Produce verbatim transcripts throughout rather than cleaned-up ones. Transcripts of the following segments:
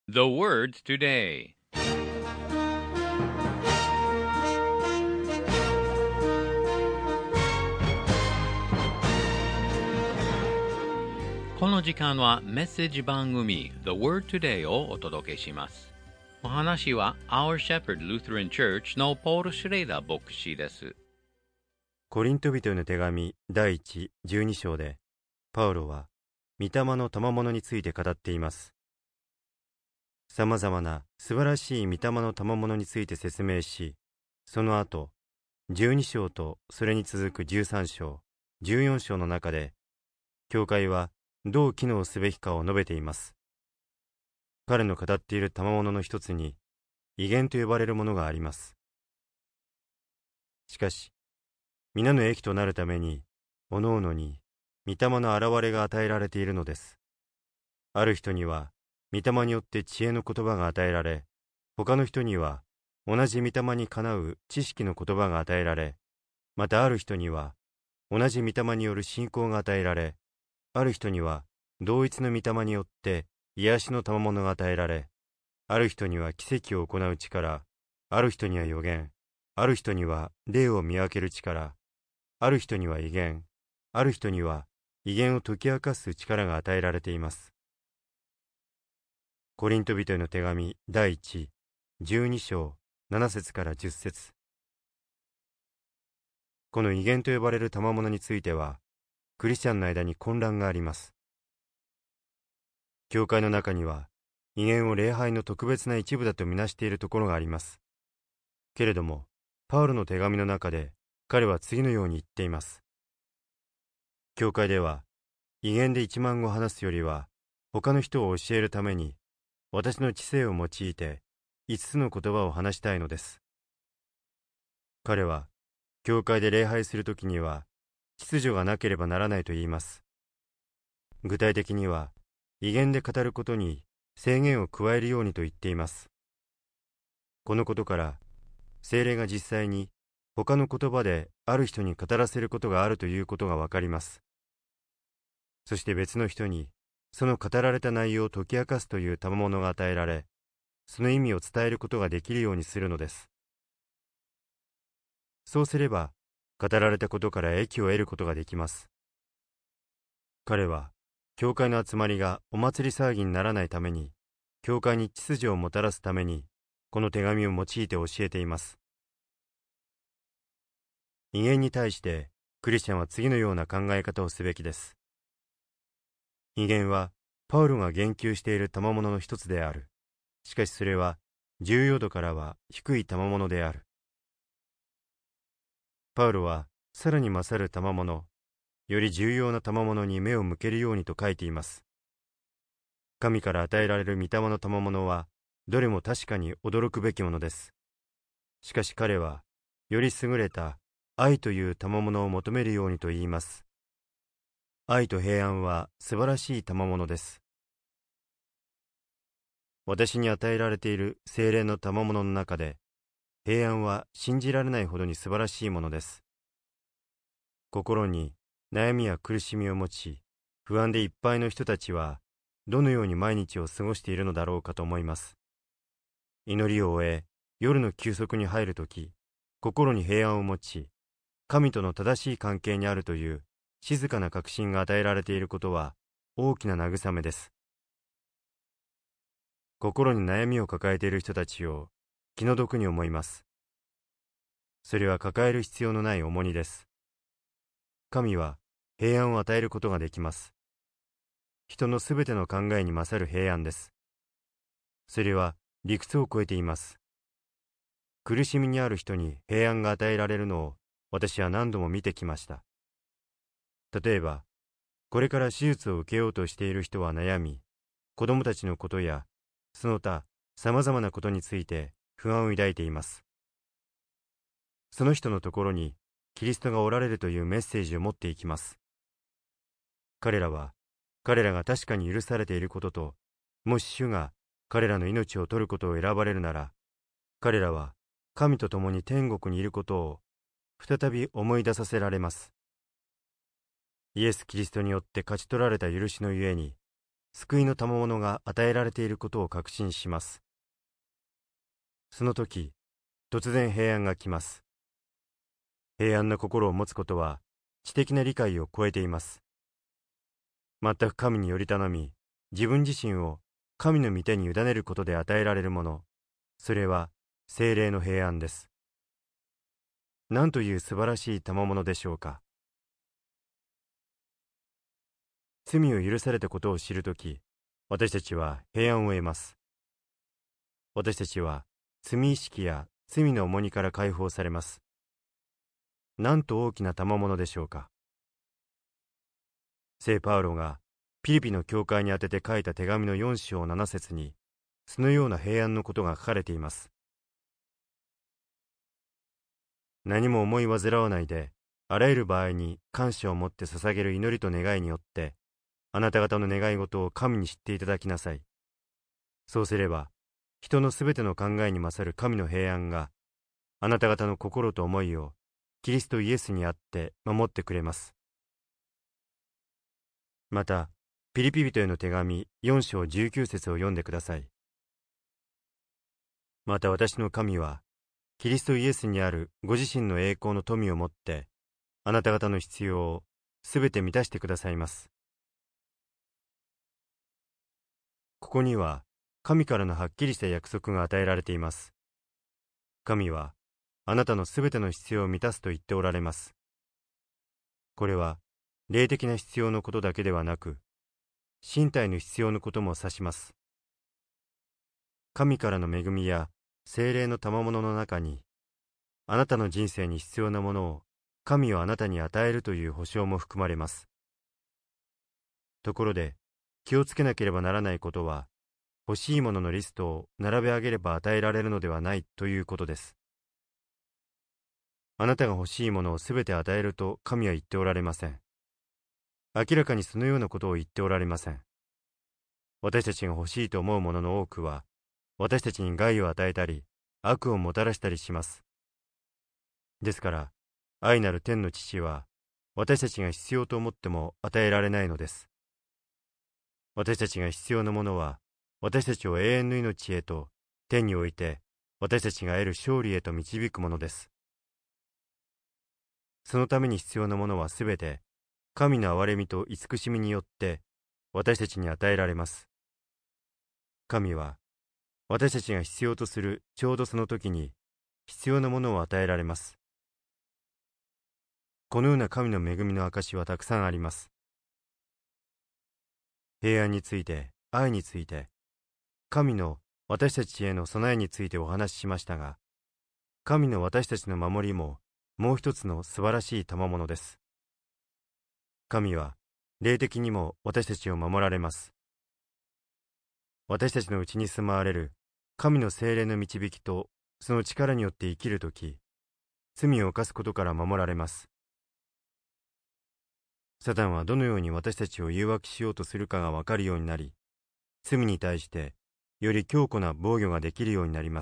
The word today. この時間はメッセージ番組 The Word Today をお届けします。お話は Our Shepherd Lutheran Church のポール・シュレイダー牧師です。 コリント人への手紙第一、じゅうに章で、パウロは、御霊の賜物について語っています。さまざまな素晴らしい御霊の賜物について説明し、その後、じゅうに章とそれに続くじゅうさん章、じゅうよん章の中で、教会はどう機能すべきかを述べています。彼の語っている賜物の一つに、異言と呼ばれるものがあります。しかし、皆の益となるために、おのおのに、御霊の現れが与えられているのです。ある人には、御霊によって知恵の言葉が与えられ、他の人には、同じ御霊にかなう知識の言葉が与えられ、またある人には、同じ御霊による信仰が与えられ、ある人には、同一の御霊によって癒しの賜物が与えられ、ある人には奇跡を行う力、ある人には預言、ある人には霊を見分ける力、ある人には異言、ある人には異言を解き明かす力が与えられています。コリント人への手紙第一、じゅうに章、なな節からじゅっ節。この異言と呼ばれる賜物については、クリスチャンの間に混乱があります。教会の中には、異言を礼拝の特別な一部だとみなしているところがあります。けれども、パウロの手紙の中で、彼は次のように言っています。教会では、異言で一万語話すよりは、他の人を教えるために、私の知性を用いて、五つの言葉を話したいのです。彼は、教会で礼拝するときには、秩序がなければならないと言います。具体的には、異言で語ることに制限を加えるようにと言っています。このことから、聖霊が実際に他の言葉である人に語らせることがあるということがわかります。そして別の人に、その語られた内容を解き明かすという賜物が与えられ、その意味を伝えることができるようにするのです。そうすれば、語られたことから益を得ることができます。彼は、教会の集まりがお祭り騒ぎにならないために、教会に秩序をもたらすために、この手紙を用いて教えています。異言に対して、クリスチャンは次のような考え方をすべきです。異言は、パウロが言及している賜物の一つである。しかしそれは、重要度からは低い賜物である。パウロは、さらに勝る賜物、より重要な賜物に目を向けるようにと書いています。神から与えられる御霊の賜物は、どれも確かに驚くべきものです。しかし彼は、より優れた愛という賜物を求めるようにと言います。愛と平安は素晴らしい賜物です。私に与えられている聖霊の賜物の中で、平安は信じられないほどに素晴らしいものです。心に悩みや苦しみを持ち、不安でいっぱいの人たちは、どのように毎日を過ごしているのだろうかと思います。祈りを終え、夜の休息に入るとき、心に平安を持ち、神との正しい関係にあるという静かな確信が与えられていることは大きな慰めです。心に悩みを抱えている人たちを気の毒に思います。それは抱える必要のない重荷です。神は平安を与えることができます。人のすべての考えに勝る平安です。それは理屈を超えています。苦しみにある人に平安が与えられるのを私は何度も見てきました。例えば、これから手術を受けようとしている人は悩み、子供たちのことや、その他様々なことについて不安を抱いています。その人のところにキリストがおられるというメッセージを持っていきます。彼らは、彼らが確かに許されていることと、もし主が彼らの命を取ることを選ばれるなら、彼らは神と共に天国にいることを再び思い出させられます。イエス・キリストによって勝ち取られた許しのゆえに、 救いの賜物が与えられていることを確信します。その時、突然平安が来ます。平安な心を持つことは知的な理解を超えています。全く神により頼み、自分自身を神の御手に委ねることで与えられるもの、それは聖霊の平安です。何という素晴らしい賜物でしょうか。罪を許されたことを知るとき、私たちは平安を得ます。私たちは罪意識や罪の重荷から解放されます。なんと大きな賜物でしょうか。聖パウロがピリピの教会に宛てて書いた手紙のよん章なな節に、そのような平安のことが書かれています。何も思い煩わないで、あらゆる場合に感謝を持って捧げる祈りと願いによって、あなた方の願い事を神に知っていただきなさい。そうすれば、人のすべての考えに勝る神の平安が、あなた方の心と思いをキリストイエスにあって守ってくれます。また、ピリピ人への手紙よん章じゅうきゅう節を読んでください。また私の神は、キリストイエスにあるご自身の栄光の富をもって、あなた方の必要をすべて満たしてくださいます。ここには、神からのはっきりした約束が与えられています。神は、あなたのすべての必要を満たすと言っておられます。これは、霊的な必要のことだけではなく、身体の必要のことも指します。神からの恵みや聖霊の賜物の中に、あなたの人生に必要なものを神はあなたに与えるという保証も含まれます。ところで、気をつけなければならないことは、欲しいもののリストを並べ上げれば与えられるのではないということです。あなたが欲しいものをすべて与えると神は言っておられません。明らかにそのようなことを言っておられません。私たちが欲しいと思うものの多くは、私たちに害を与えたり、悪をもたらしたりします。ですから、愛なる天の父は、私たちが必要と思っても与えられないのです。私たちが必要なものは、私たちを永遠の命へと、天において、私たちが得る勝利へと導くものです。そのために必要なものはすべて、神の憐れみと慈しみによって私たちに与えられます。神は私たちが必要とするちょうどその時に必要なものを与えられます。このような神の恵みの証はたくさんあります。平安について、愛について、神の私たちへの備えについてお話ししましたが、神の私たちの守りももう一つの素晴らしい賜物です。神は霊的にも私たちを守られます。私たちのうちに住まわれる神の聖霊の導きとその力によって生きるとき、罪を犯すことから守られます。サタンはどのように私たちを誘惑しようとするかがわかるようになり、罪に対してより強固な防御ができるようになります。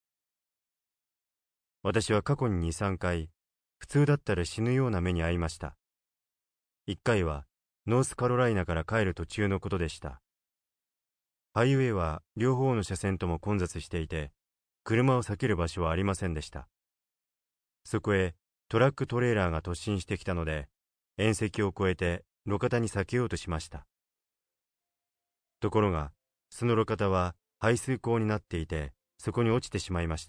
私は過去にに、さんかい、普通だったら死ぬような目に遭いました。一回はノースカロライナから帰る途中のことでした。ハイウェイは両方の車線とも混雑していて、車を避ける場所はありませんでした。そこへトラックトレーラーが突進してきたので、縁石を越えて路肩に避けようとしました。ところが、その路肩は排水溝になっていて、そこに落ちてしまいました。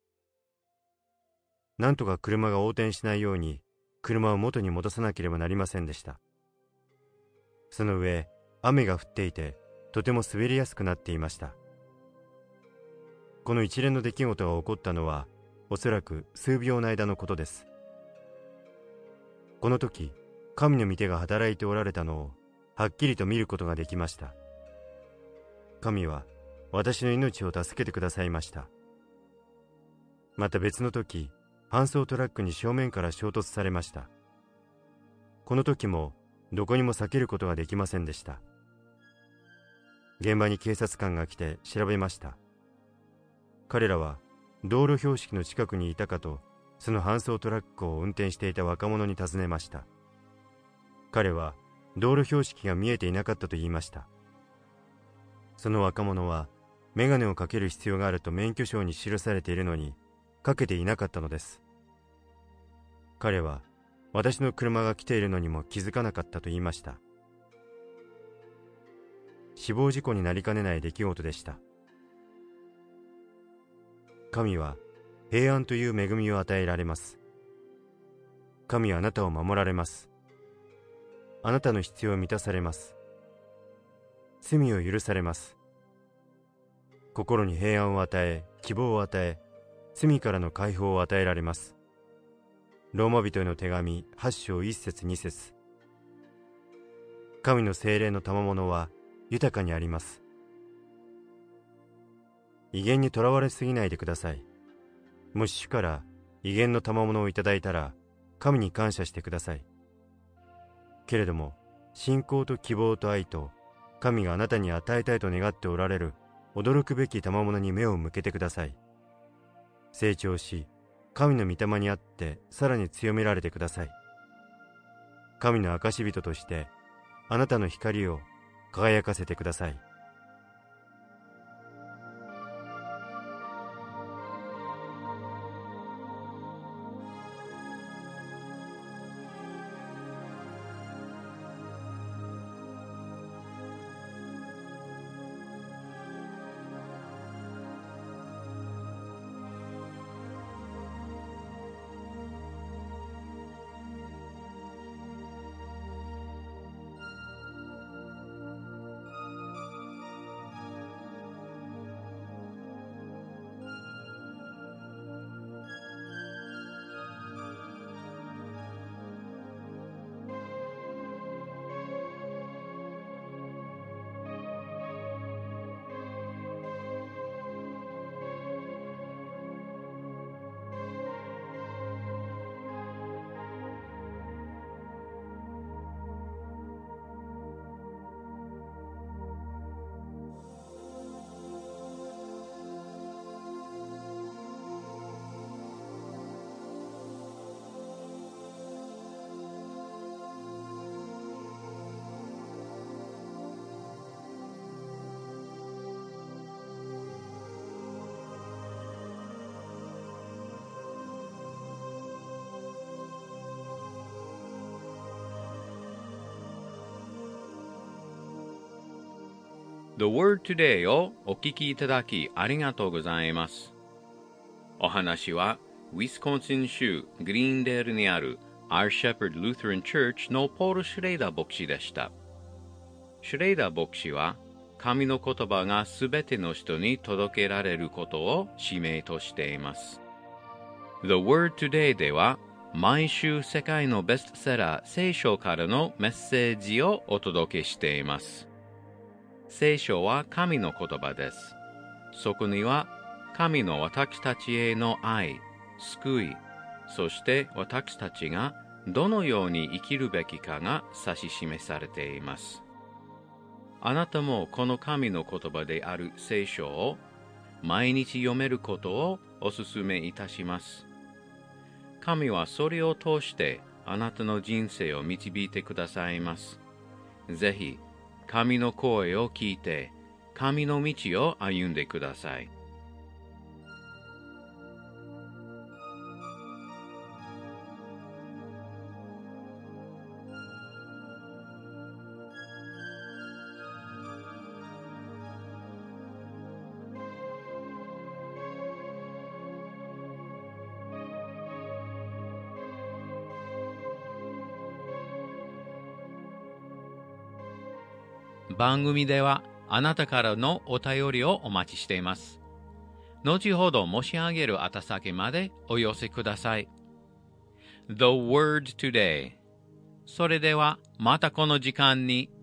なんとか車が横転しないように、車を元に戻さなければなりませんでした。その上、雨が降っていて、とても滑りやすくなっていました。この一連の出来事が起こったのは、おそらく数秒の間のことです。この時、神の御手が働いておられたのを、はっきりと見ることができました。神は、私の命を助けてくださいました。また別の時、搬送トラックに正面から衝突されました。この時もどこにも避けることができませんでした。現場に警察官が来て調べました。彼らは道路標識の近くにいたかと、その搬送トラックを運転していた若者に尋ねました。彼は道路標識が見えていなかったと言いました。 その若者はメガネをかける必要があると免許証に記されているのにかけていなかったのです。彼は私の車が来ているのにも気づかなかったと言いました。死亡事故になりかねない出来事でした。神は平安という恵みを与えられます。神はあなたを守られます。あなたの必要を満たされます。罪を許されます。心に平安を与え、希望を与え、罪からの解放を与えられます。ローマ人への手紙はち章いち節に節。神の聖霊の賜物は豊かにあります。威厳にとらわれすぎないでください。もし主から威厳の賜物をいただいたら、神に感謝してください。けれども、信仰と希望と愛と、神があなたに与えたいと願っておられる驚くべき賜物に目を向けてください。成長し、神の御霊にあってさらに強められてください。神の証人として、あなたの光を輝かせてください。 The Word Today をお聞きいただきありがとうございます。お話はウィスコンシン州グリーンデールにある Our Shepherd Lutheran Church のポール・シュレイダー牧師でした。シュレイダー牧師は神の言葉がすべての人に届けられることを使命としています。The Word Today では毎週世界のベストセラー聖書からのメッセージをお届けしています。聖書は神の言葉です。そこには神の私たちへの愛、救い、そして私たちがどのように生きるべきかが指し示されています。あなたもこの神の言葉である聖書を毎日読めることをお勧めいたします。神はそれを通してあなたの人生を導いてくださいます。ぜひ、神の声を聞いて、神の道を歩んでください。番組ではあなたからのお便りをお待ちしています。後ほど申し上げる宛先までお寄せください。The Word Today。それではまたこの時間に